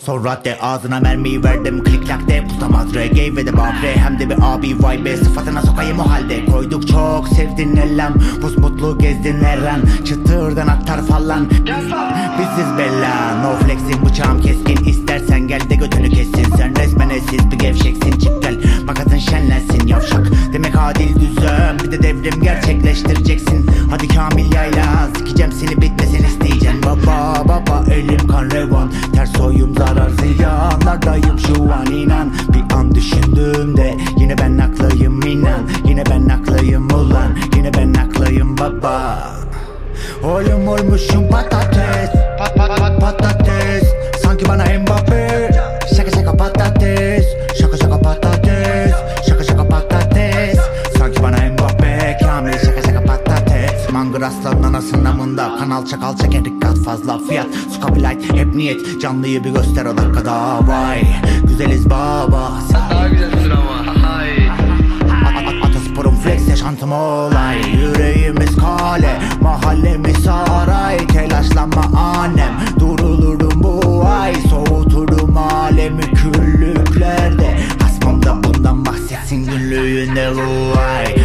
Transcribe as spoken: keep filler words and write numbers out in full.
Sonra de ağzına mermiyi verdim, klik lak de tutamaz reggae ve de bakre. Hem de bir abi vay be, sıfatına sokayım o halde. Koyduk çok sevdin ellem, pus mutlu gezdin eren. Çıtırdan aktar falan, biziz bella. No flexing, bıçağım keskin, istersen gel de götünü kessin. Sen resmen eşsiz bir gevşeksin, çık gel makatın şenlensin yavşak. Demek adil düzen, bir de devrim gerçekleştireceksin. Hadi Kamil yayla, sikeceğim seni bitmesin isteyeceğim. Baba baba elim kan revan, ters oyum zarar ziyanlardayım şu an inan. Bir an düşündüğümde yine ben haklıyım inan. Yine ben haklıyım ulan, yine ben haklıyım baba. Oğlum olmuşum patates, pat pat pat patates. Sanki bana Mbappe, şaka şaka patates. Şaka şaka patates, şaka şaka patates. Sanki bana Mbappe, Kamil şaka şaka patates. Mangır aslanın anasının amında, kanal çakal çeker dikkat fazla fiyat. Sukabilite hep niyet, canlıyı bir göster o dakikada. Vay güzeliz baba, daha güzelsin ama hay. Atasporum flex yaşantım olay. Yüreğimiz kale, mahallemiz saray. Telaşlanma annem, durulurum bu ay. Soğuturum alemi küllüklerde. Asmamda bundan bahsetsin günlüğünde bu ay.